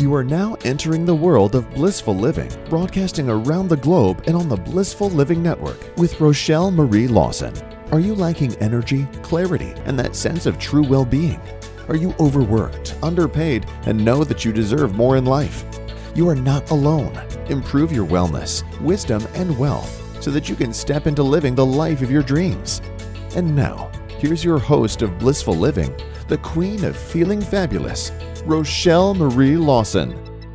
You are now entering the world of blissful living, broadcasting around the globe and on the Blissful Living Network with Rochelle Marie Lawson. Are you lacking energy, clarity, and that sense of true well-being? Are you overworked, underpaid, and know that you deserve more in life? You are not alone. Improve your wellness, wisdom, and wealth so that you can step into living the life of your dreams. And now, here's your host of Blissful Living, the queen of feeling fabulous, Rochelle Marie Lawson.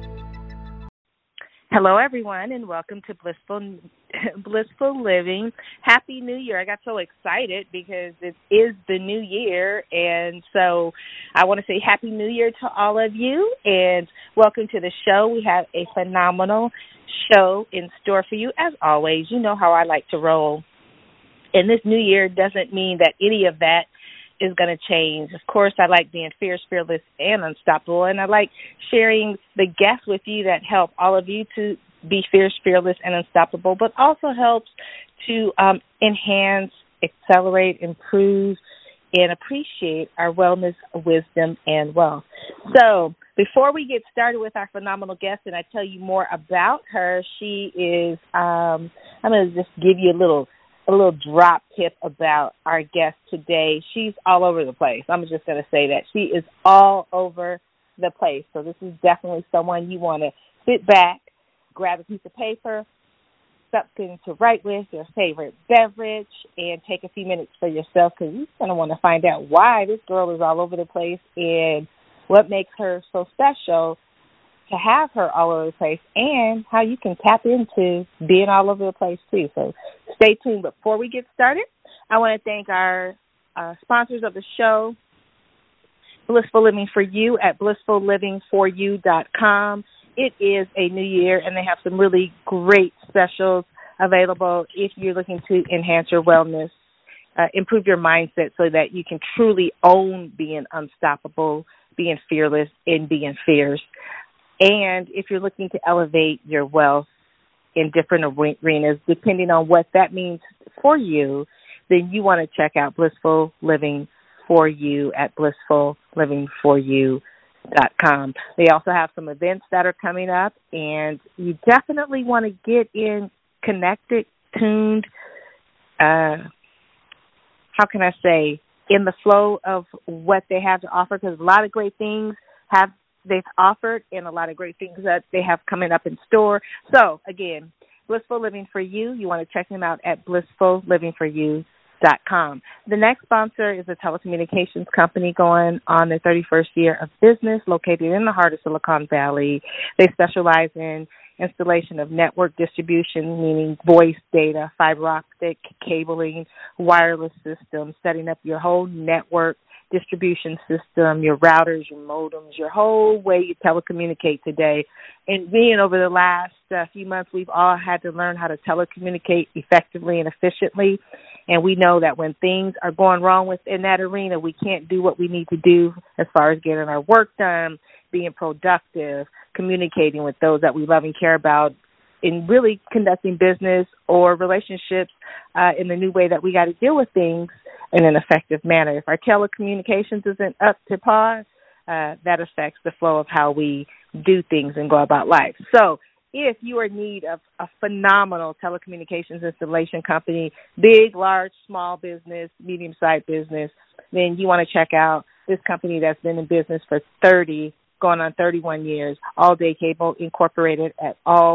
Hello, everyone, and welcome to Blissful Living. Happy New Year. I got so excited because it is the new year, and so I want to say Happy New Year to all of you, and welcome to the show. We have a phenomenal show in store for you. As always, you know how I like to roll, and this new year doesn't mean that any of that is going to change. Of course, I like being fierce, fearless, and unstoppable, and I like sharing the guests with you that help all of you to be fierce, fearless, and unstoppable, but also helps to enhance, accelerate, improve, and appreciate our wellness, wisdom, and wealth. So before we get started with our phenomenal guest, and I tell you more about her, she is, I'm going to just give you a little drop tip about our guest today. She's all over the place. I'm just going to say that. She is all over the place. So this is definitely someone you want to sit back, grab a piece of paper, something to write with, your favorite beverage, and take a few minutes for yourself because you're going to want to find out why this girl is all over the place and what makes her so special to have her all over the place, and how you can tap into being all over the place too. So stay tuned. But before we get started, I want to thank our sponsors of the show, Blissful Living for You at blissfullivingforyou.com. It is a new year, and they have some really great specials available if you're looking to enhance your wellness, improve your mindset so that you can truly own being unstoppable, being fearless, and being fierce. And if you're looking to elevate your wealth in different arenas, depending on what that means for you, then you want to check out Blissful Living for You at blissfullivingforyou.com. They also have some events that are coming up, and you definitely want to get in connected, tuned, in the flow of what they have to offer, because a lot of great things they've offered and a lot of great things that they have coming up in store. So, again, Blissful Living for You. You want to check them out at blissfullivingforyou.com. The next sponsor is a telecommunications company going on their 31st year of business, located in the heart of Silicon Valley. They specialize in installation of network distribution, meaning voice, data, fiber optic, cabling, wireless systems, setting up your whole network distribution system, your routers, your modems, your whole way you telecommunicate today. And being over the last few months, we've all had to learn how to telecommunicate effectively and efficiently. And we know that when things are going wrong within that arena, we can't do what we need to do as far as getting our work done, being productive, communicating with those that we love and care about, in really conducting business or relationships in the new way that we got to deal with things in an effective manner. If our telecommunications isn't up to par, that affects the flow of how we do things and go about life. So if you are in need of a phenomenal telecommunications installation company, big, large, small business, medium-sized business, then you want to check out this company that's been in business for going on 31 years, All Day Cable Incorporated at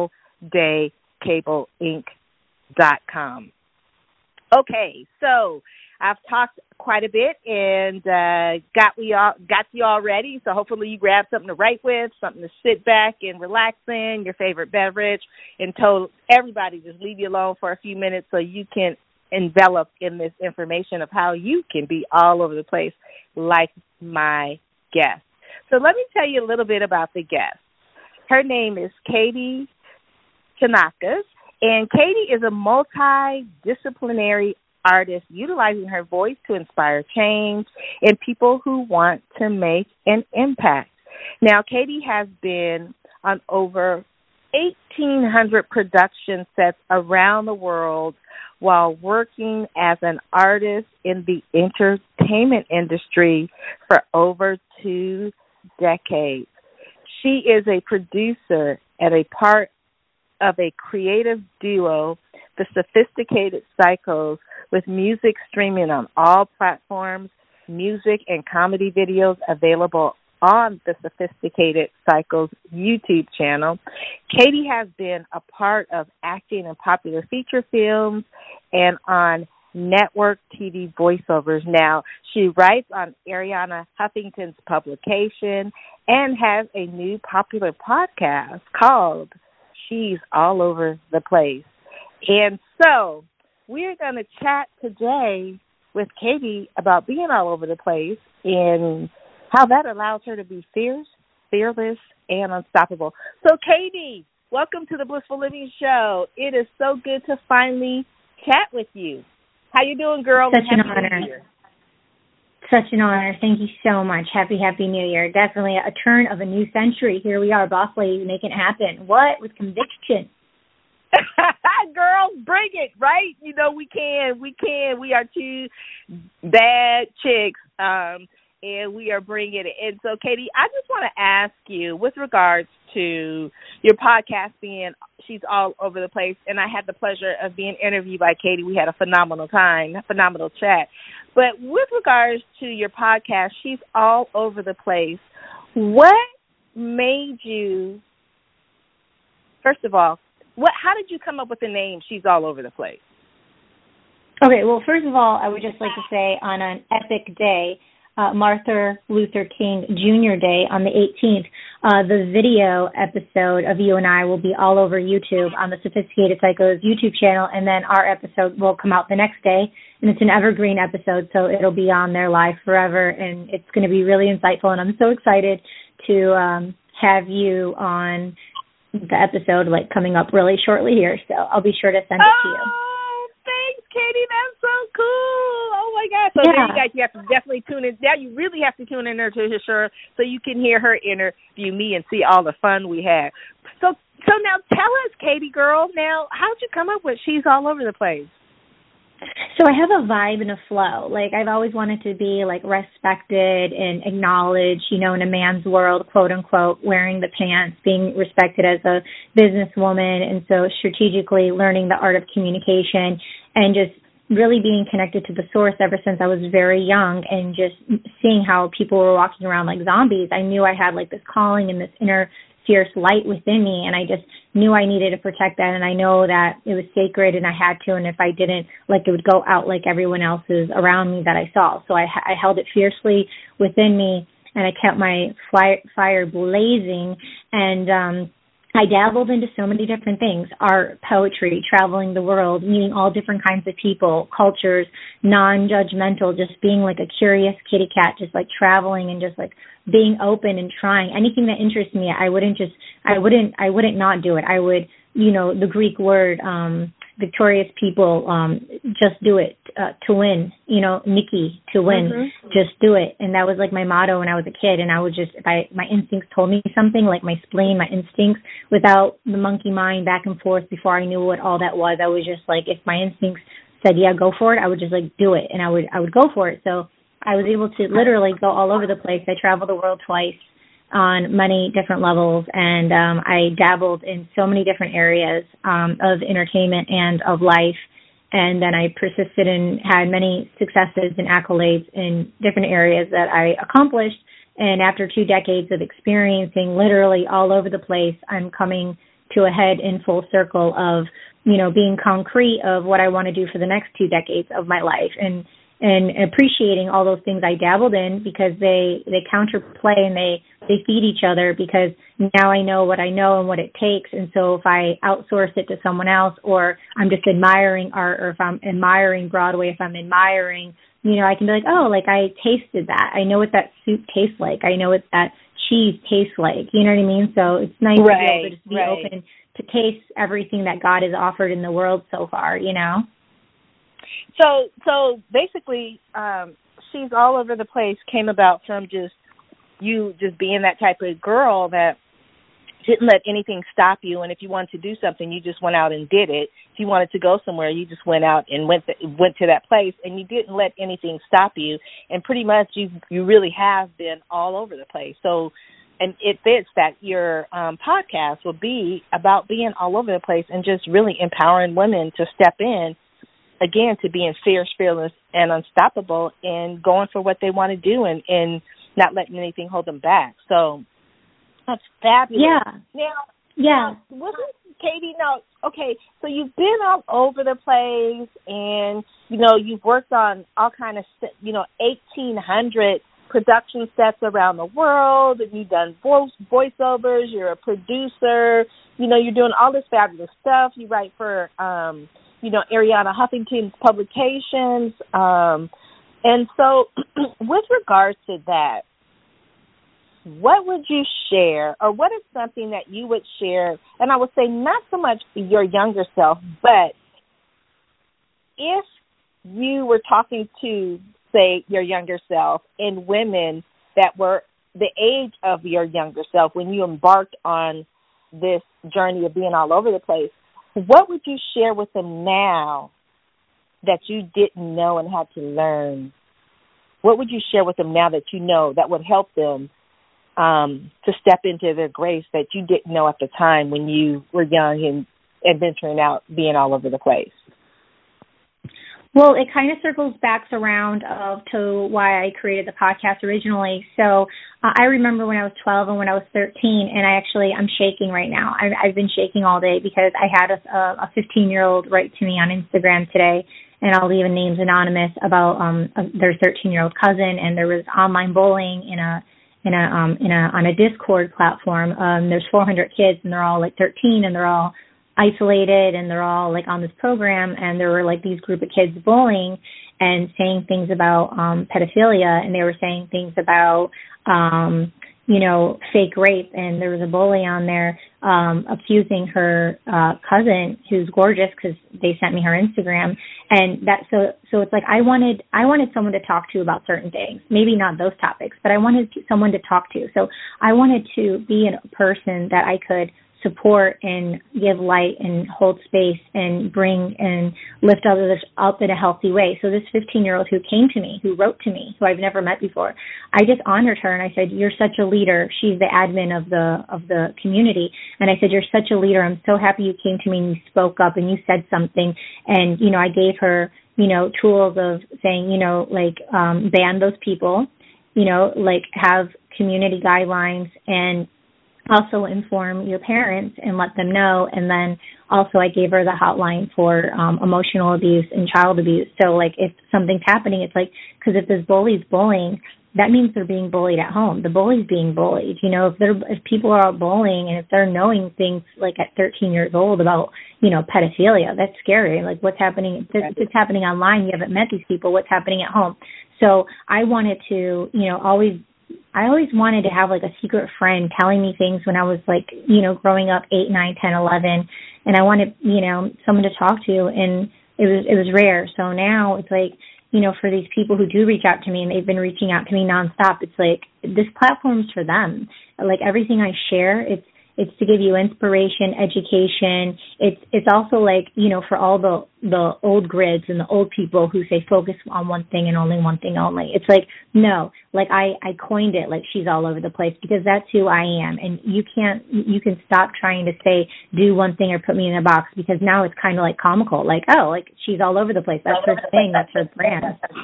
alldaycableinc.com. Okay, so I've talked quite a bit and got you all ready. So hopefully you grab something to write with, something to sit back and relax in, your favorite beverage, and told everybody just leave you alone for a few minutes so you can envelop in this information of how you can be all over the place like my guest. So let me tell you a little bit about the guest. Her name is Katie Chonacas, and Katie is a multidisciplinary artist utilizing her voice to inspire change in people who want to make an impact. Now, Katie has been on over 1,800 production sets around the world while working as an artist in the entertainment industry for over 2 decades. She is a producer and a part of a creative duo, The Sophisticated Psychos, with music streaming on all platforms, music and comedy videos available on the Sophisticated Psychos YouTube channel. Katie has been a part of acting in popular feature films and on network TV voiceovers. Now, she writes on Arianna Huffington's publication and has a new popular podcast called She's All Over the Place. And so we're going to chat today with Katie about being all over the place and how that allows her to be fierce, fearless, and unstoppable. So, Katie, welcome to the Blissful Living Show. It is so good to finally chat with you. How you doing, girl? Such an honor. Such an honor. Thank you so much. Happy New Year. Definitely a turn of a new century. Here we are, boss ladies, making it happen. What? With conviction. Girls, bring it, right? You know, we can. We are two bad chicks, and we are bringing it. And so, Katie, I just want to ask you, with regards to your podcast being She's All Over the Place, and I had the pleasure of being interviewed by Katie. We had a phenomenal time, a phenomenal chat. But with regards to your podcast, She's All Over the Place, what made you, first of all, how did you come up with the name She's All Over the Place? Okay, well, first of all, I would just like to say on an epic day, Martin Luther King Jr. Day on the 18th, the video episode of you and I will be all over YouTube on the Sophisticated Psychos YouTube channel, and then our episode will come out the next day, and it's an evergreen episode, so it'll be on there live forever, and it's going to be really insightful, and I'm so excited to have you on the episode, like, coming up really shortly here, so I'll be sure to send it to you. Oh, thanks, Katie. That's so cool. Oh, my God. So there you guys, you have to definitely tune in. Now you really have to tune in there to her so you can hear her interview me and see all the fun we had. So now tell us, Katie girl, now, how'd you come up with She's All Over the Place? So I have a vibe and a flow. Like, I've always wanted to be, like, respected and acknowledged, you know, in a man's world, quote unquote, wearing the pants, being respected as a businesswoman. And so strategically learning the art of communication and just really being connected to the source ever since I was very young, and just seeing how people were walking around like zombies. I knew I had, like, this calling and this inner fierce light within me, and I just knew I needed to protect that, and I know that it was sacred and I had to, and if I didn't, like, it would go out like everyone else's around me that I saw. So I held it fiercely within me, and I kept my fire blazing, and I dabbled into so many different things: art, poetry, traveling the world, meeting all different kinds of people, cultures, non-judgmental, just being like a curious kitty cat, just like traveling and just like being open and trying anything that interests me. I wouldn't not do it. I would, you know, the Greek word, victorious people, just do it, to win, you know, Nikki, to win, just do it. And that was like my motto when I was a kid. And I would just, my instincts told me something, like my spleen, my instincts, without the monkey mind back and forth before I knew what all that was. I was just like, if my instincts said, yeah, go for it, I would just like do it. And I would go for it. So I was able to literally go all over the place. I traveled the world twice on many different levels, and I dabbled in so many different areas of entertainment and of life, and then I persisted and had many successes and accolades in different areas that I accomplished, and after 2 decades of experiencing literally all over the place, I'm coming to a head in full circle of, you know, being concrete of what I want to do for the next 2 decades of my life, and appreciating all those things I dabbled in, because they counterplay and they feed each other, because now I know what I know and what it takes. And so if I outsource it to someone else, or I'm just admiring art, or if I'm admiring Broadway, if I'm admiring, you know, I can be like, oh, like, I tasted that. I know what that soup tastes like. I know what that cheese tastes like. You know what I mean? So it's nice to be able to just be open to taste everything that God has offered in the world so far, you know? So basically, She's All Over the Place came about from just you just being that type of girl that didn't let anything stop you, and if you wanted to do something, you just went out and did it. If you wanted to go somewhere, you just went out and went to that place, and you didn't let anything stop you. And pretty much you really have been all over the place. So and it fits that your podcast will be about being all over the place and just really empowering women to step in, again, to being fierce, fearless, and unstoppable and going for what they want to do and not letting anything hold them back. So that's fabulous. Yeah. Now, Katie, now, okay, so you've been all over the place and, you've worked on all kind of, 1,800 production sets around the world, and you've done voiceovers, you're a producer, you're doing all this fabulous stuff. You write for, Ariana Huffington's publications. And so with regards to that, what would you share, or what is something that you would share, and I would say not so much your younger self, but if you were talking to, say, your younger self and women that were the age of your younger self when you embarked on this journey of being all over the place, what would you share with them now that you didn't know and had to learn? What would you share with them now that you know that would help them to step into their grace that you didn't know at the time when you were young and venturing out, being all over the place? Well, it kind of circles back around to why I created the podcast originally. So I remember when I was 12 and when I was 13, and I'm shaking right now. I've been shaking all day because I had a 15-year-old write to me on Instagram today, and I'll leave names anonymous, about their 13-year-old cousin, and there was online bullying on a Discord platform. There's 400 kids, and they're all like 13, and they're all isolated, and they're all like on this program, and there were like these group of kids bullying and saying things about pedophilia, and they were saying things about fake rape, and there was a bully on there accusing her cousin, who's gorgeous, because they sent me her Instagram, and that so it's like I wanted someone to talk to about certain things, maybe not those topics, but I wanted someone to talk to. So I wanted to be a person that I could support and give light and hold space and bring and lift others up in a healthy way. So this 15-year-old who came to me, who wrote to me, who I've never met before, I just honored her and I said, "You're such a leader." She's the admin of the community, and I said, "You're such a leader. I'm so happy you came to me and you spoke up and you said something." And I gave her tools of saying ban those people, have community guidelines, and also inform your parents and let them know. And then also I gave her the hotline for emotional abuse and child abuse. So if something's happening, it's because if this bully's bullying, that means they're being bullied at home. The bully's being bullied. If people are bullying and if they're knowing things at 13 years old about, pedophilia, that's scary. What's happening? If it's happening online, you haven't met these people. What's happening at home? So I wanted to, I always wanted to have a secret friend telling me things when I was growing up 8, 9, 10, 11, and I wanted, someone to talk to, and it was rare. So now it's for these people who do reach out to me, and they've been reaching out to me nonstop, it's this platform's for them. Everything I share, it's to give you inspiration, education. It's also for all the old grids and the old people who say focus on one thing and only one thing only. It's no, I coined it she's all over the place, because that's who I am. And you can stop trying to say do one thing or put me in a box, because now it's kind of comical. She's all over the place. That's her thing. That's her brand.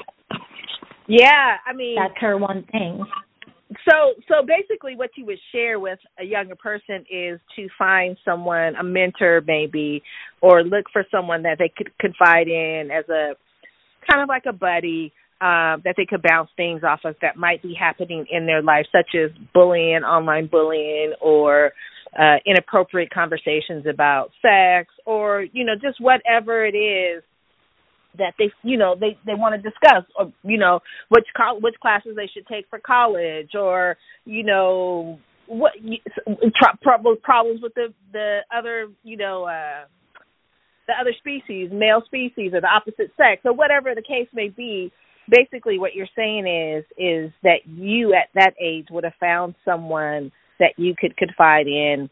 Yeah, I mean, that's her one thing. So basically what you would share with a younger person is to find someone, a mentor maybe, or look for someone that they could confide in as a kind of like a buddy that they could bounce things off of that might be happening in their life, such as bullying, online bullying, or inappropriate conversations about sex, or, just whatever it is that they want to discuss, or which classes they should take for college, or what problems with the other the other species, male species, or the opposite sex, or whatever the case may be. Basically, what you're saying is that you at that age would have found someone that you could confide in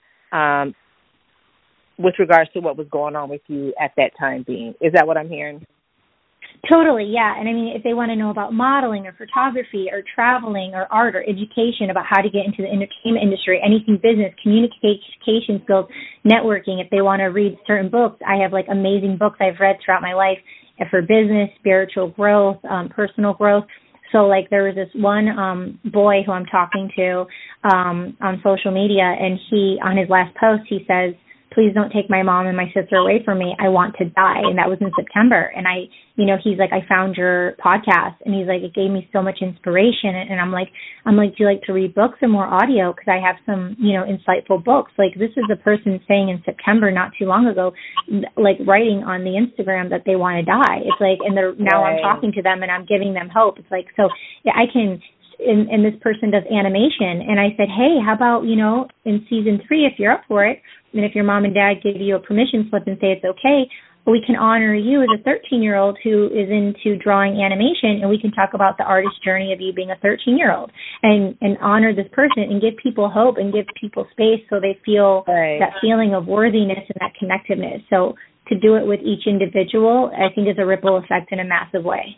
with regards to what was going on with you at that time being. Is that what I'm hearing? Totally, yeah. And I mean, if they want to know about modeling or photography or traveling or art or education about how to get into the entertainment industry, anything business, communication skills, networking, if they want to read certain books, I have like amazing books I've read throughout my life for business, spiritual growth, personal growth. So like there was this one boy who I'm talking to on social media, and he, on his last post, he says, "Please don't take my mom and my sister away from me. I want to die." And that was in September. And he's like, "I found your podcast." And he's like, "It gave me so much inspiration." And I'm like, "Do you like to read books or more audio? Because I have some, insightful books." Like, this is a person saying in September, not too long ago, like writing on the Instagram that they want to die. It's like, and now I'm talking to them and I'm giving them hope. It's like, so yeah, I can. And this person does animation. And I said, "Hey, how about, in season 3, if you're up for it, and if your mom and dad give you a permission slip and say it's okay, we can honor you as a 13-year-old who is into drawing animation, and we can talk about the artist journey of you being a 13-year-old and honor this person and give people hope and give people space so they feel that feeling of worthiness and that connectiveness." So to do it with each individual, I think, is a ripple effect in a massive way.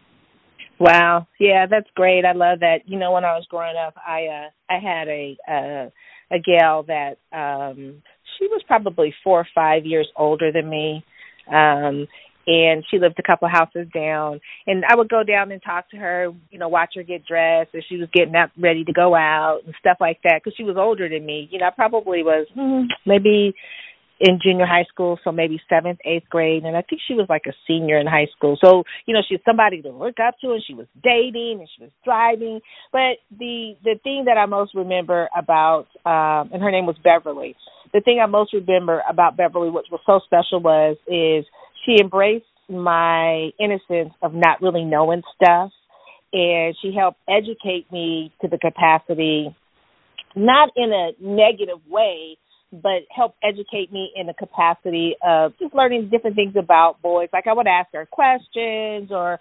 Wow. Yeah, that's great. I love that. When I was growing up, I had a gal that she was probably 4 or 5 years older than me. And she lived a couple of houses down. And I would go down and talk to her, watch her get dressed, or she was getting up ready to go out and stuff like that, because she was older than me. I probably was maybe in junior high school, so maybe 7th, 8th grade, and I think she was like a senior in high school. So, she's somebody to look up to, and she was dating, and she was driving. But the thing that I most remember about, and her name was Beverly, the thing I most remember about Beverly, which was so special, is she embraced my innocence of not really knowing stuff, and she helped educate me to the capacity, not in a negative way, but help educate me in the capacity of just learning different things about boys. Like, I would ask her questions, or,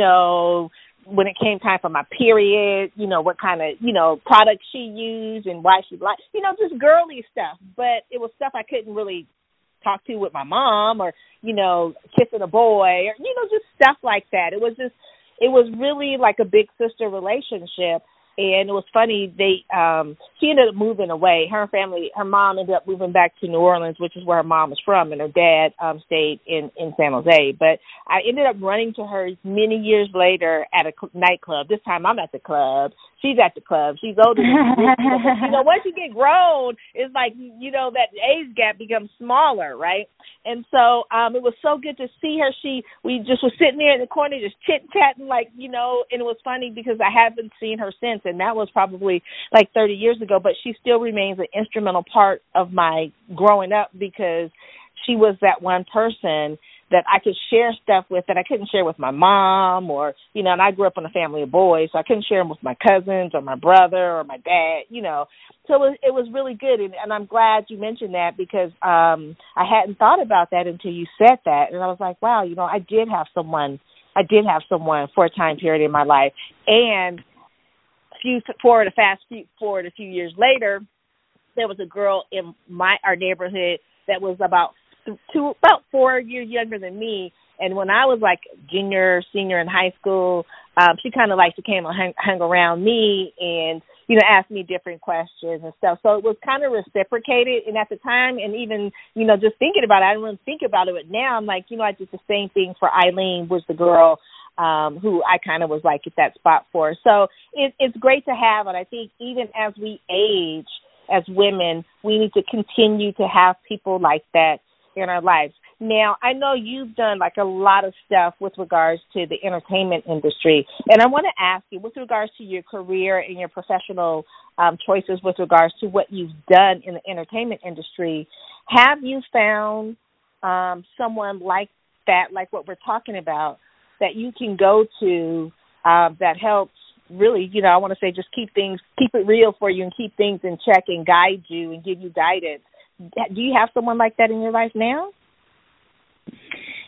when it came time for my period, what kind of, products she used and why she liked, just girly stuff. But it was stuff I couldn't really talk to with my mom, or, kissing a boy, or, just stuff like that. It was really like a big sister relationship. And it was funny, she ended up moving away. Her mom ended up moving back to New Orleans, which is where her mom was from, and her dad stayed in San Jose. But I ended up running to her many years later at a nightclub. This time I'm at the club. She's at the club. She's older than me. Once you get grown, it's like, that age gap becomes smaller, right? And so it was so good to see her. We just was sitting there in the corner just chit-chatting, and it was funny because I haven't seen her since, and that was probably like 30 years ago, but she still remains an instrumental part of my growing up, because she was that one person that I could share stuff with that I couldn't share with my mom, or, and I grew up in a family of boys, so I couldn't share them with my cousins or my brother or my dad, So it was really good, and I'm glad you mentioned that, because I hadn't thought about that until you said that, and I was like, wow, I did have someone for a time period in my life. And fast forward a few years later, there was a girl in our neighborhood that was about 4 years younger than me, and when I was like junior, senior in high school, she kind of like came and hung around me, and asked me different questions and stuff. So it was kind of reciprocated. And at the time, and even just thinking about it, I didn't really think about it, but now I'm like, I did the same thing for Eileen, was the girl who I kind of was like at that spot for. So it's great to have, and I think even as we age as women, we need to continue to have people like that in our lives. Now, I know you've done like a lot of stuff with regards to the entertainment industry, and I want to ask you, with regards to your career and your professional choices with regards to what you've done in the entertainment industry, have you found someone like that, like what we're talking about, that you can go to that helps really, I want to say, just keep it real for you and keep things in check and guide you and give you guidance? Do you have someone like that in your life now?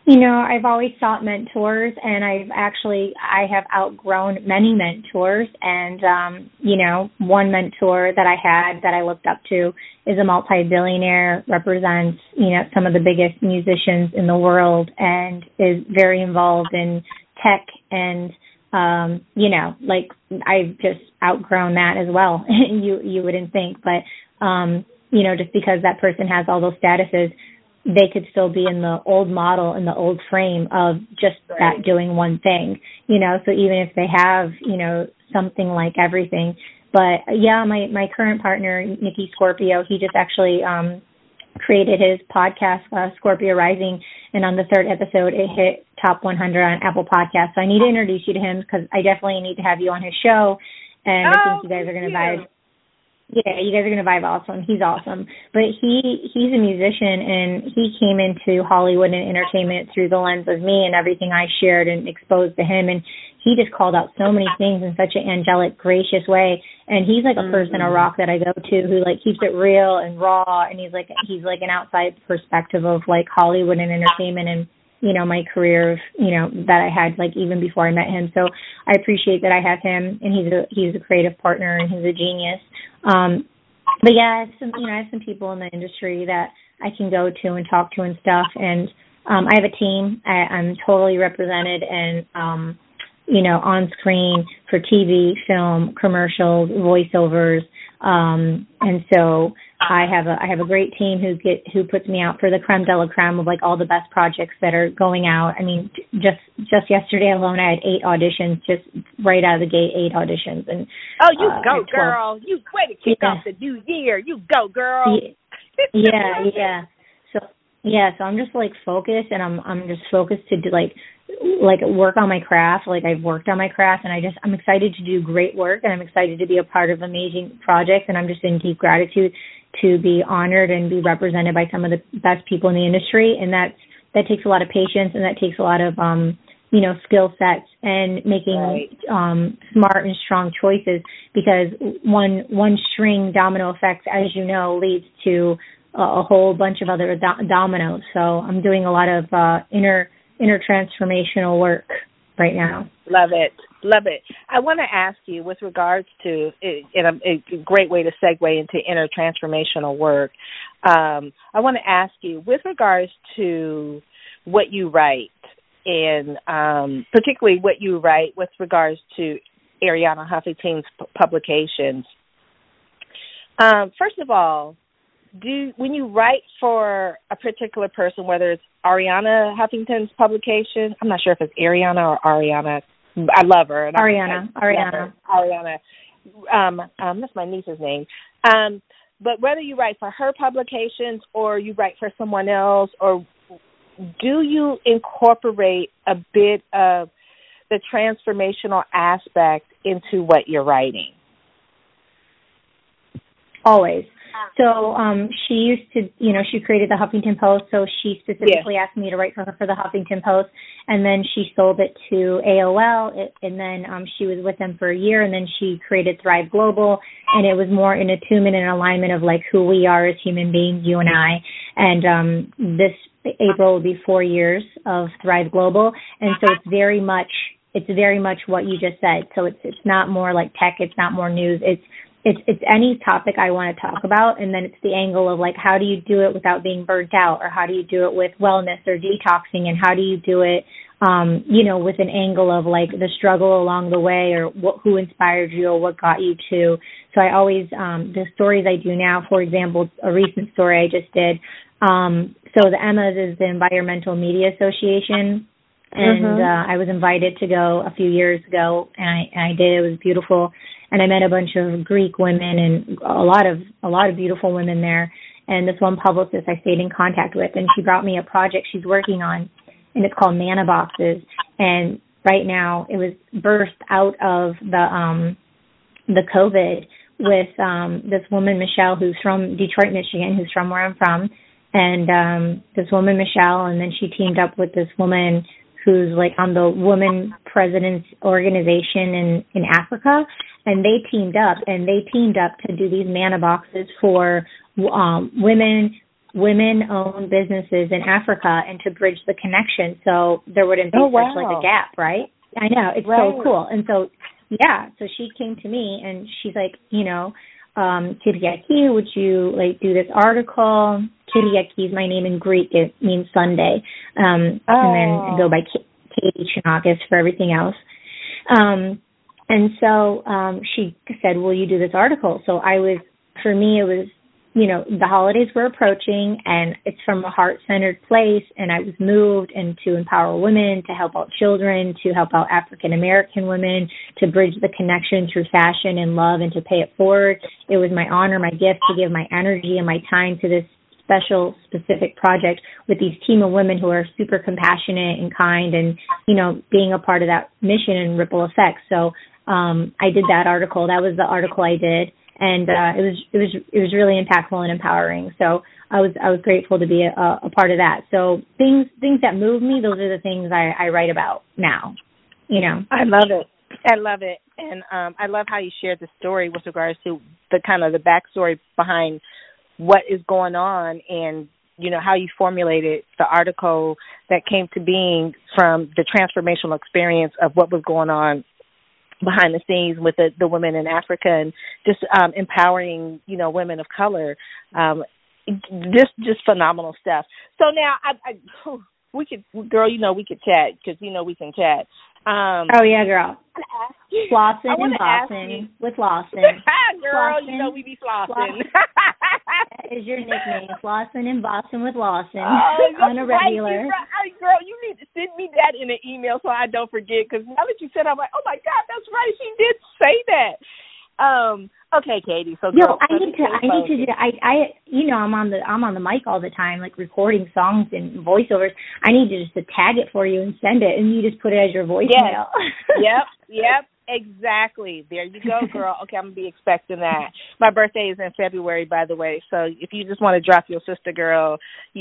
You know, I've always sought mentors, and I have outgrown many mentors. And, you know, one mentor that I had that I looked up to is a multi-billionaire, represents, you know, some of the biggest musicians in the world, and is very involved in tech. And, you know, like, I've just outgrown that as well. You wouldn't think, but, you know, just because that person has all those statuses, they could still be in the old model, in the old frame of just that doing one thing, you know, so even if they have, you know, something like everything. But yeah, my current partner, Nikki Scorpio, he just actually created his podcast, Scorpio Rising, and on the 3rd episode, it hit top 100 on Apple Podcasts. So I need to introduce you to him, because I definitely need to have you on his show, and I think you guys are going to vibe. Yeah, you guys are going to vibe awesome. He's awesome. But he's a musician, and he came into Hollywood and entertainment through the lens of me and everything I shared and exposed to him. And he just called out so many things in such an angelic, gracious way. And he's like a person, a rock that I go to, who like keeps it real and raw. And he's like an outside perspective of like Hollywood and entertainment, and, you know, my career of, you know, that I had like even before I met him. So I appreciate that I have him, and he's a creative partner, and he's a genius. But yeah, I have some people in the industry that I can go to and talk to and stuff. And, I have a team. I'm totally represented, and, you know, on screen for TV, film, commercials, voiceovers. And so I have a great team who puts me out for the creme de la creme of like all the best projects that are going out. I mean, just yesterday alone, I had 8 auditions, just right out of the gate, 8 auditions. And you go, girl! You way to kick off the new year. You go, girl! Yeah. So I'm just like focused, and I'm just focused to do like work on my craft. Like, I've worked on my craft, and I'm excited to do great work, and I'm excited to be a part of amazing projects, and I'm just in deep gratitude to be honored and be represented by some of the best people in the industry. And that takes a lot of patience, and that takes a lot of you know, skill sets, and making smart and strong choices, because one string domino effect, as you know, leads to a whole bunch of other dominoes. So I'm doing a lot of inner transformational work right now. Love it. I want to ask you, with regards to, and a great way to segue into inner transformational work, I want to ask you, with regards to what you write, and particularly what you write with regards to Arianna Huffington's publications. First of all, when you write for a particular person, whether it's Arianna Huffington's publication, I'm not sure if it's Arianna or Ariana. I love her. And Arianna. That's my niece's name. But whether you write for her publications or you write for someone else, or do you incorporate a bit of the transformational aspect into what you're writing? Always. So she used to, you know, she created the Huffington Post, so she specifically asked me to write for her for the Huffington Post, and then she sold it to AOL, and then she was with them for a year, and then she created Thrive Global, and it was more in attunement and alignment of like who we are as human beings, you and I. And this April will be 4 years of Thrive Global, and so it's very much what you just said. So it's not more like tech, it's not more news, it's any topic I want to talk about, and then it's the angle of like, how do you do it without being burnt out, or how do you do it with wellness or detoxing, and how do you do it, you know, with an angle of like the struggle along the way, or who inspired you, or what got you to. So I always, the stories I do now, for example, a recent story I just did. So the EMAs is the Environmental Media Association. And I was invited to go a few years ago, and I did. It was beautiful. And I met a bunch of Greek women and a lot of beautiful women there. And this one publicist I stayed in contact with, and she brought me a project she's working on, and it's called Mana Boxes. And right now it was birthed out of the COVID with this woman, Michelle, who's from Detroit, Michigan, who's from where I'm from. And this woman, Michelle, and then she teamed up with this woman who's like on the Women Presidents Organization in Africa, and they teamed up to do these Mana Boxes for women women-owned businesses in Africa and to bridge the connection so there wouldn't be such like a gap, right? I know, it's so cool. And so, so she came to me and she's like, Kiriaki, would you like do this article? Kiriaki is my name in Greek. It means Sunday. And then I go by Katie Chonakis for everything else. And so she said, will you do this article? So for me, it was, the holidays were approaching and it's from a heart-centered place, and I was moved and to empower women, to help out children, to help out African-American women, to bridge the connection through fashion and love and to pay it forward. It was my honor, my gift to give my energy and my time to this special, specific project with these team of women who are super compassionate and kind and, being a part of that mission and ripple effect. So I did that article. That was the article I did. And it was really impactful and empowering. So I was grateful to be a part of that. So things that move me, those are the things I write about now. I love it, and I love how you shared the story with regards to the kind of the backstory behind what is going on, and how you formulated the article that came to being from the transformational experience of what was going on behind the scenes with the women in Africa, and just empowering, women of color. Just phenomenal stuff. So now we could, girl, we could chat because, we can chat. Oh yeah, girl. Flossin and Bossin with Lawson. Girl, Flossin, we be flossing. That is your nickname, Flossin and Bossin with Lawson on a regular. Right, girl, you need to send me that in an email so I don't forget, because now that you said, I'm like, oh my God, that's right, she did say that. Okay, Katie. So girl, I need to do. I'm on the mic all the time, like recording songs and voiceovers. I need to just tag it for you and send it, and you just put it as your voicemail. Yes. Yep. Exactly. There you go, girl. Okay, I'm gonna be expecting that. My birthday is in February, by the way. So if you just want to drop your sister girl,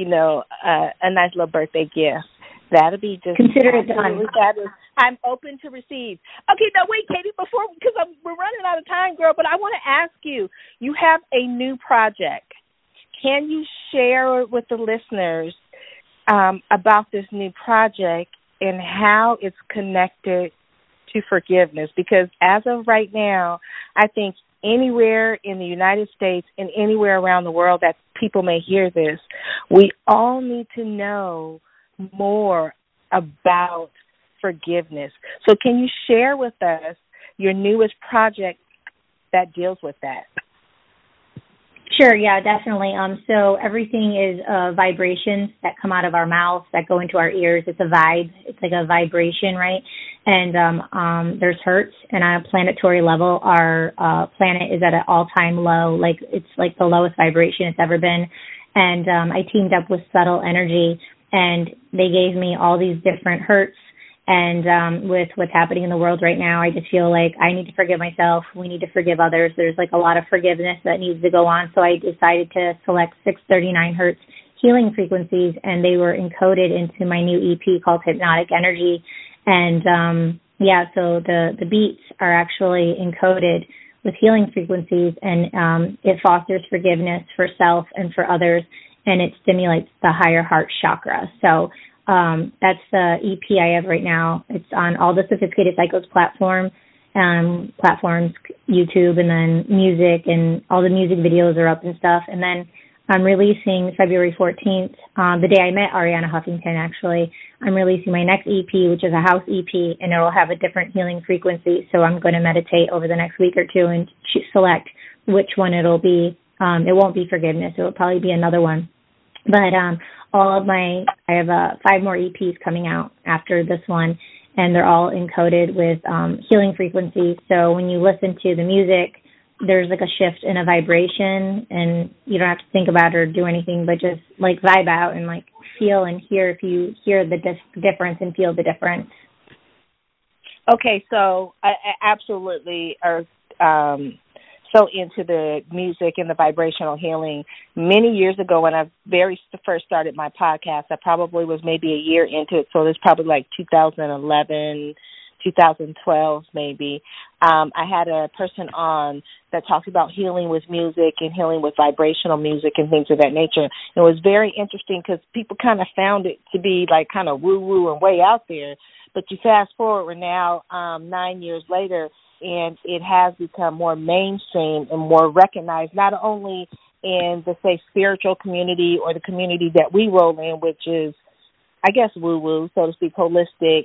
a nice little birthday gift, that'll be just consider it done. I'm open to receive. Okay, now wait, Katie, because we're running out of time, girl, but I want to ask you, you have a new project. Can you share with the listeners about this new project and how it's connected to forgiveness? Because as of right now, I think anywhere in the United States and anywhere around the world that people may hear this, we all need to know more about forgiveness. So can you share with us your newest project that deals with that? Sure, yeah, definitely. So everything is vibrations that come out of our mouths, that go into our ears. It's a vibe. It's like a vibration, right? And there's hertz, and on a planetary level, our planet is at an all-time low. Like, it's like the lowest vibration it's ever been. And I teamed up with Subtle Energy, and they gave me all these different hertz. And with what's happening in the world right now, I just feel like I need to forgive myself. We need to forgive others. There's like a lot of forgiveness that needs to go on. So I decided to select 639 hertz healing frequencies, and they were encoded into my new EP called Hypnotic Energy. And so the beats are actually encoded with healing frequencies, and it fosters forgiveness for self and for others, and it stimulates the higher heart chakra. So that's the EP I have right now. It's on all the Sophisticated Psychos platforms, YouTube, and then music, and all the music videos are up and stuff. And then I'm releasing February 14th, the day I met Ariana Huffington, actually. I'm releasing my next EP, which is a house EP, and it will have a different healing frequency. So I'm going to meditate over the next week or two and select which one it'll be. It won't be forgiveness. It will probably be another one. But I have 5 more EPs coming out after this one, and they're all encoded with healing frequencies. So when you listen to the music, there's like a shift in a vibration, and you don't have to think about it or do anything, but just like vibe out and like feel and hear if you hear the difference and feel the difference. Okay, so I absolutely are so into the music and the vibrational healing. Many years ago, when I first started my podcast, I probably was maybe a year into it, so it's probably like 2011, 2012 maybe. I had a person on that talked about healing with music and healing with vibrational music and things of that nature. It was very interesting because people kind of found it to be like kind of woo-woo and way out there. But you fast forward, we're now 9 years later, and it has become more mainstream and more recognized, not only in the, say, spiritual community or the community that we roll in, which is, I guess, woo-woo, so to speak, holistic,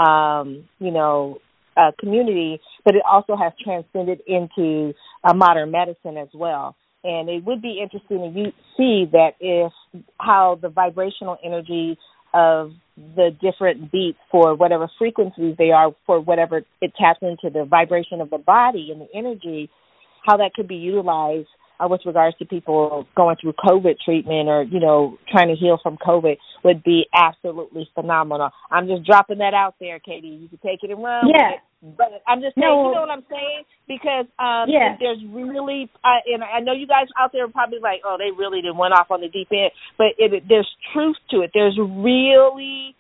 community, but it also has transcended into modern medicine as well. And it would be interesting to see that if how the vibrational energy of the different beats for whatever frequencies they are, for whatever it taps into the vibration of the body and the energy, how that could be utilized with regards to people going through COVID treatment or, trying to heal from COVID would be absolutely phenomenal. I'm just dropping that out there, Katie. You can take it and run with it. But I'm just saying, you know what I'm saying? Because if there's really, and I know you guys out there are probably like, oh, they really didn't went off on the deep end, but there's truth to it. There's really,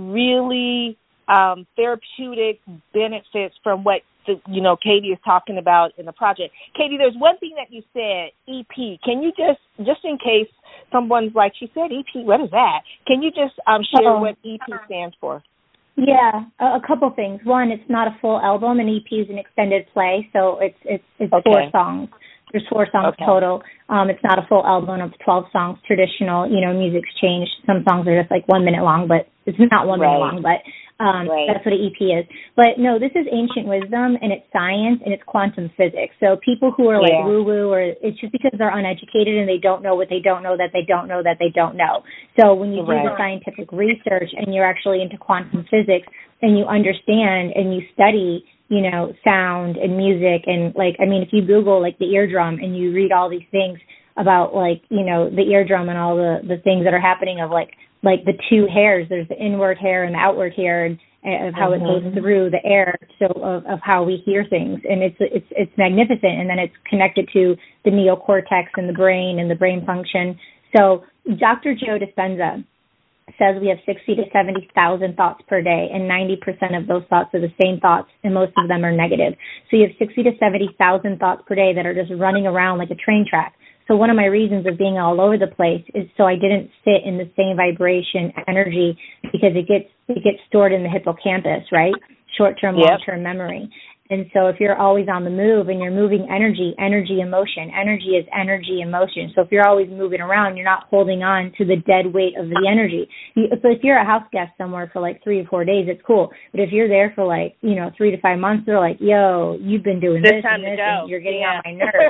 really therapeutic benefits from what Katie is talking about in the project. Katie, there's one thing that you said, EP. Can you just in case someone's like, she said EP, what is that? Can you just share what EP stands for? Yeah, a couple things. One, it's not a full album. An EP is an extended play, so it's okay. 4 songs. There's 4 songs total. It's not a full album of 12 songs. Traditional, music's changed. Some songs are just like 1 minute long, but it's not 1 minute long, but that's what an EP is. But no, this is ancient wisdom, and it's science, and it's quantum physics. So people who are like woo-woo, or it's just because they're uneducated and they don't know what they don't know that they don't know that they don't know. So when you do the scientific research and you're actually into quantum physics and you understand and you study, sound and music, and if you Google like the eardrum and you read all these things about the eardrum and all the things that are happening of like the 2 hairs, there's the inward hair and the outward hair, and of how it goes through the air, so of how we hear things, and it's magnificent. And then it's connected to the neocortex and the brain function. So Dr. Joe Dispenza says we have 60 to 70,000 thoughts per day, and 90% of those thoughts are the same thoughts, and most of them are negative. So you have 60 to 70,000 thoughts per day that are just running around like a train track. So one of my reasons of being all over the place is so I didn't sit in the same vibration energy, because it gets stored in the hippocampus, right? Short-term, long-term memory. And so if you're always on the move and you're moving energy, emotion. Energy is energy, emotion. So if you're always moving around, you're not holding on to the dead weight of the energy. So if you're a house guest somewhere for like 3 or 4 days, it's cool. But if you're there for 3 to 5 months, they're like, yo, you've been doing this and this, and you're getting on my nerves.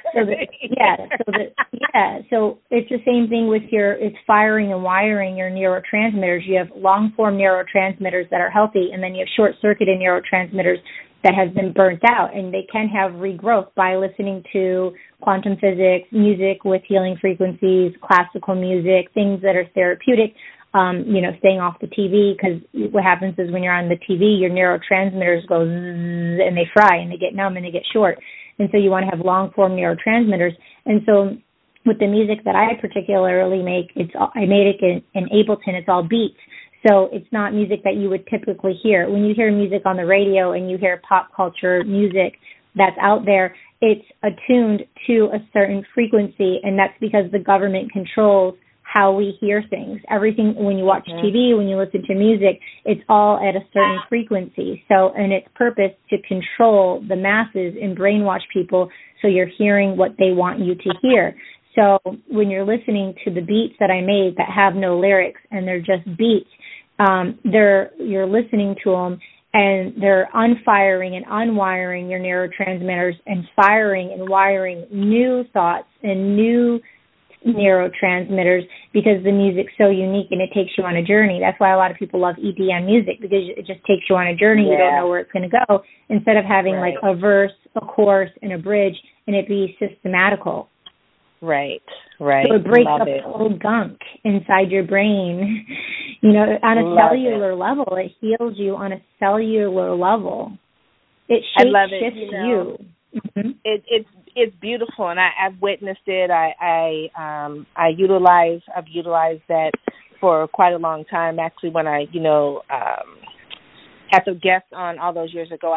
So it's the same thing with it's firing and wiring your neurotransmitters. You have long-form neurotransmitters that are healthy, and then you have short-circuited neurotransmitters that have been burnt out, and they can have regrowth by listening to quantum physics, music with healing frequencies, classical music, things that are therapeutic, staying off the TV, because what happens is when you're on the TV, your neurotransmitters go zzz, and they fry, and they get numb, and they get short. And so you want to have long-form neurotransmitters. And so with the music that I particularly make, I made it in Ableton. It's all beats. So it's not music that you would typically hear. When you hear music on the radio and you hear pop culture music that's out there, it's attuned to a certain frequency, and that's because the government controls how we hear things. Everything, when you watch TV, when you listen to music, it's all at a certain frequency. So, and its purpose to control the masses and brainwash people so you're hearing what they want you to hear. So when you're listening to the beats that I made that have no lyrics and they're just beats, you're listening to them, and they're unfiring and unwiring your neurotransmitters and firing and wiring new thoughts and new neurotransmitters, because the music's so unique and it takes you on a journey. That's why a lot of people love EDM music, because it just takes you on a journey. You don't know where it's going to go, instead of having like a verse, a chorus, and a bridge, and it be systematical. Right. So it breaks up the old gunk inside your brain. On a cellular level, it heals you on a cellular level. It shapeshifts you. Mm-hmm. It's beautiful, and I've witnessed it. I've utilized that for quite a long time. Actually, when I, as a guest on all those years ago, I had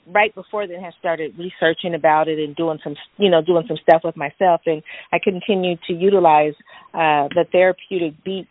right before then, had started researching about it and doing some stuff with myself, and I continue to utilize the therapeutic beats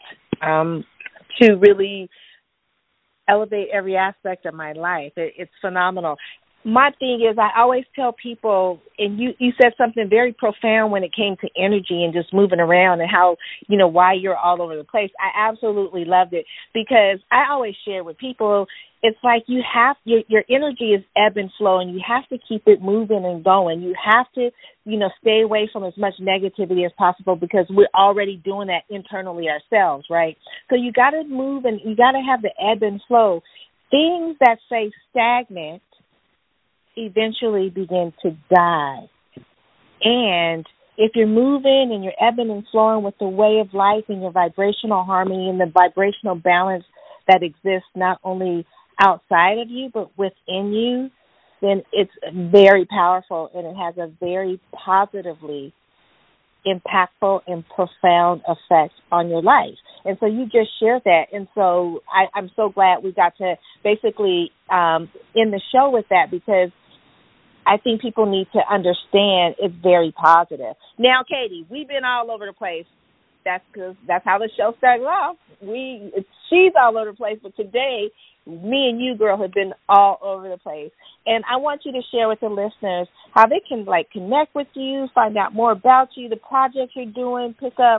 to really elevate every aspect of my life. It's phenomenal. My thing is, I always tell people, and you said something very profound when it came to energy and just moving around and how, why you're all over the place. I absolutely loved it, because I always share with people, it's like you have, your energy is ebb and flow, and you have to keep it moving and going. You have to, stay away from as much negativity as possible, because we're already doing that internally ourselves, right? So you got to move, and you got to have the ebb and flow. Things that stay stagnant eventually begin to die. And if you're moving and you're ebbing and flowing with the way of life and your vibrational harmony and the vibrational balance that exists not only outside of you but within you, then it's very powerful, and it has a very positively impactful and profound effect on your life. And so you just shared that. And so I'm so glad we got to basically end the show with that, because I think people need to understand it's very positive. Now, Katie, we've been all over the place. That's because that's how the show started off. She's all over the place, but today, me and you, girl, have been all over the place. And I want you to share with the listeners how they can, connect with you, find out more about you, the projects you're doing, pick up,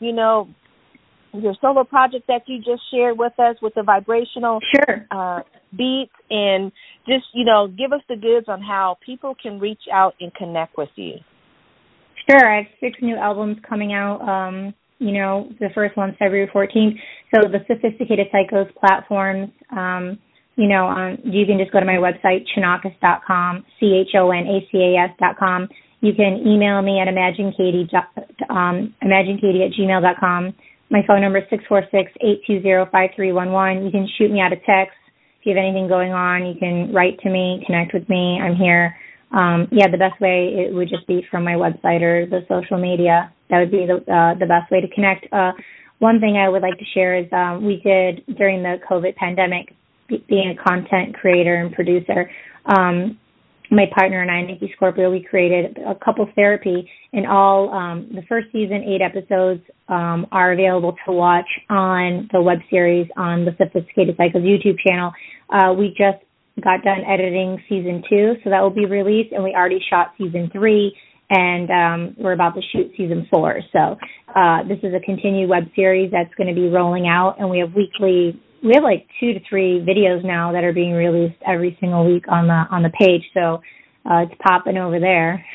your solo project that you just shared with us with the vibrational beats, and just, give us the goods on how people can reach out and connect with you. Sure. I have 6 new albums coming out. The first one's February 14th. So the Sophisticated Psychos platforms, you can just go to my website, chonacas.com, CHONACAS.com. You can email me at imaginekatie@gmail.com. My phone number is 646-820-5311. You can shoot me out a text. If you have anything going on, you can write to me, connect with me. I'm here. The best way, it would just be from my website or the social media. That would be the best way to connect. One thing I would like to share is we did, during the COVID pandemic, being a content creator and producer, my partner and I, Nikki Scorpio, we created a couples therapy, and all the first season, 8 episodes are available to watch on the web series on the Sophisticated Psychos YouTube channel. We just got done editing season 2, so that will be released, and we already shot season 3, and we're about to shoot season 4. So this is a continued web series that's going to be rolling out, and we have 2 to 3 videos now that are being released every single week on the page. So it's popping over there.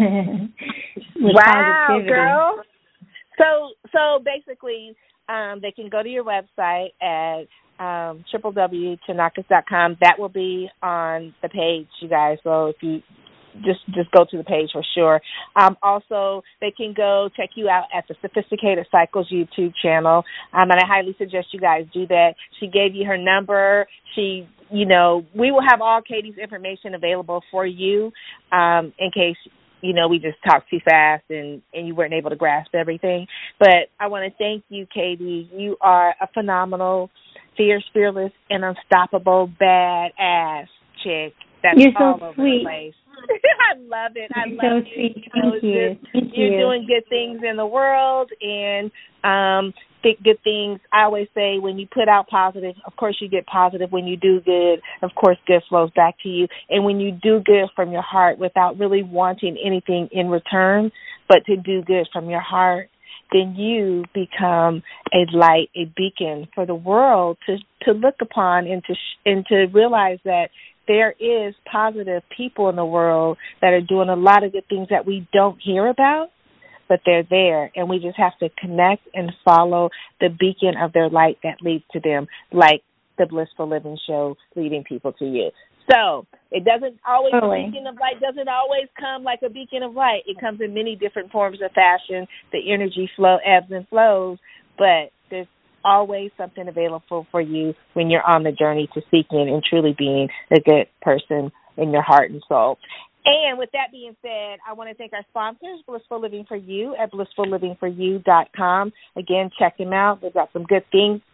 Wow, positivity. Girl. So basically, they can go to your website at www.chonacas.com. That will be on the page, you guys. So if you just go to the page for sure. Also, they can go check you out at the Sophisticated Psychos YouTube channel, and I highly suggest you guys do that. She gave you her number. We will have all Katie's information available for you in case, we just talked too fast and you weren't able to grasp everything. But I want to thank you, Katie. You are a phenomenal, fierce, fearless, and unstoppable badass chick. You're all so over sweet. The place. I love it. I love so you. Sweet. Thank you. You're doing good things in the world, and think good things. I always say, when you put out positive, of course you get positive. When you do good, of course good flows back to you. And when you do good from your heart without really wanting anything in return, but to do good from your heart, then you become a light, a beacon for the world to look upon, and to realize that there is positive people in the world that are doing a lot of good things that we don't hear about, but they're there, and we just have to connect and follow the beacon of their light that leads to them, like the Blissful Living Show leading people to you. So it doesn't always, totally. The beacon of light doesn't always come like a beacon of light. It comes in many different forms of fashion. The energy flow ebbs and flows, but there's always something available for you when you're on the journey to seeking and truly being a good person in your heart and soul. And with that being said, I want to thank our sponsors, Blissful Living for You at blissfullivingforyou.com. Again, check them out. They've got some good things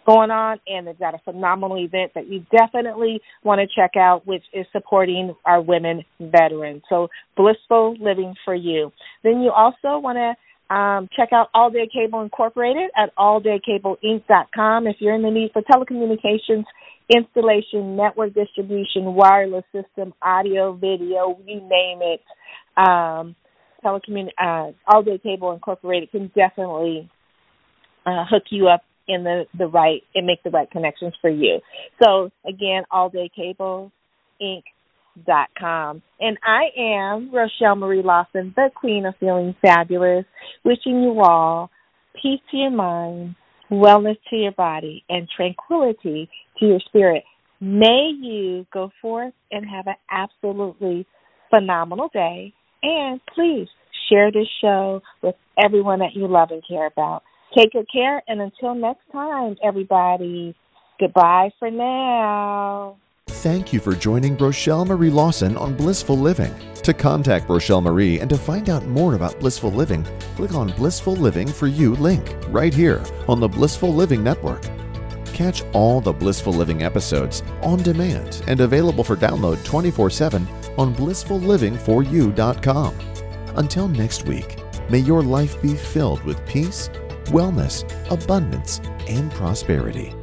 going on, and they've got a phenomenal event that you definitely want to check out, which is supporting our women veterans. So Blissful Living for You. Then you also want to check out All Day Cable Incorporated at alldaycableinc.com if you're in the need for telecommunications, installation, network distribution, wireless system, audio, video, you name it. All Day Cable Incorporated can definitely hook you up in the right and make the right connections for you. So again, alldaycableinc.com. And I am Rochelle Marie Lawson, the Queen of Feeling Fabulous, wishing you all peace to your mind, wellness to your body, and tranquility to your spirit. May you go forth and have an absolutely phenomenal day. And please share this show with everyone that you love and care about. Take good care, and until next time, everybody, goodbye for now. Thank you for joining Rochelle Marie Lawson on Blissful Living. To contact Rochelle Marie and to find out more about Blissful Living, click on Blissful Living for You link right here on the Blissful Living Network. Catch all the Blissful Living episodes on demand and available for download 24/7 on blissfullivingforyou.com. Until next week, may your life be filled with peace, wellness, abundance, and prosperity.